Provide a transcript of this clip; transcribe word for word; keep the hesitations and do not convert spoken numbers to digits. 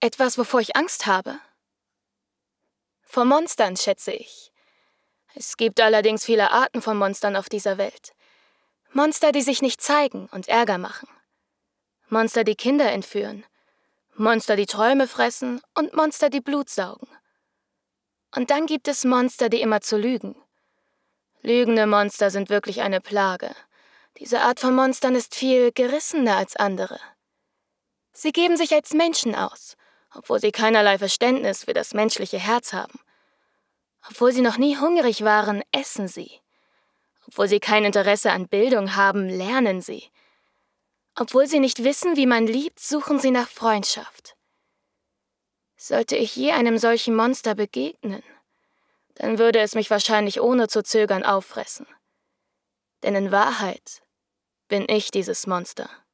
Etwas, wovor ich Angst habe? Vor Monstern, schätze ich. Es gibt allerdings viele Arten von Monstern auf dieser Welt. Monster, die sich nicht zeigen und Ärger machen. Monster, die Kinder entführen. Monster, die Träume fressen und Monster, die Blut saugen. Und dann gibt es Monster, die immer zu lügen. Lügende Monster sind wirklich eine Plage. Diese Art von Monstern ist viel gerissener als andere. Sie geben sich als Menschen aus, obwohl sie keinerlei Verständnis für das menschliche Herz haben. Obwohl sie noch nie hungrig waren, essen sie. Obwohl sie kein Interesse an Bildung haben, lernen sie. Obwohl sie nicht wissen, wie man liebt, suchen sie nach Freundschaft. Sollte ich je einem solchen Monster begegnen, dann würde es mich wahrscheinlich ohne zu zögern auffressen. Denn in Wahrheit bin ich dieses Monster.